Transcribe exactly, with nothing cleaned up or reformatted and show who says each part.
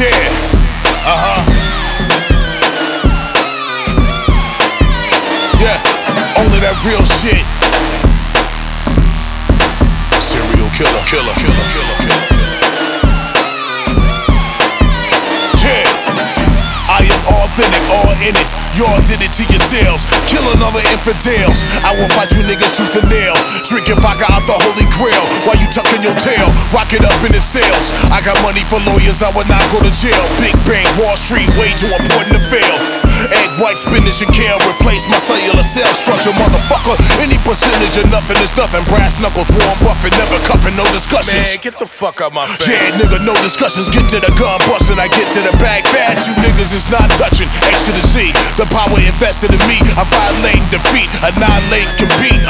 Speaker 1: Yeah, uh-huh. Yeah, only that real shit. Serial killer, killer, killer, killer, killer, killer. Yeah, I am authentic, all in it. Y'all did it to yourselves, killing other infidels. I will fight you niggas tooth and nail, drinking vodka out the holy grail while you tucking your tail, rock it up in the sales. I got money for lawyers, I would not go to jail. Big bang, Wall Street, way too important to fail. Egg white, spinach, and kale replace my cellular cell structure, motherfucker. Any percentage of nothing is nothing. Brass knuckles, Warren Buffett, never cuffing, no discussions.
Speaker 2: Man, get the fuck out my face.
Speaker 1: Yeah, nigga, no discussions. Get to the gun bustin', I get to the bag fast. You niggas is not touching. X to the Z, the power invested in me. I violate and defeat, annihilate, compete.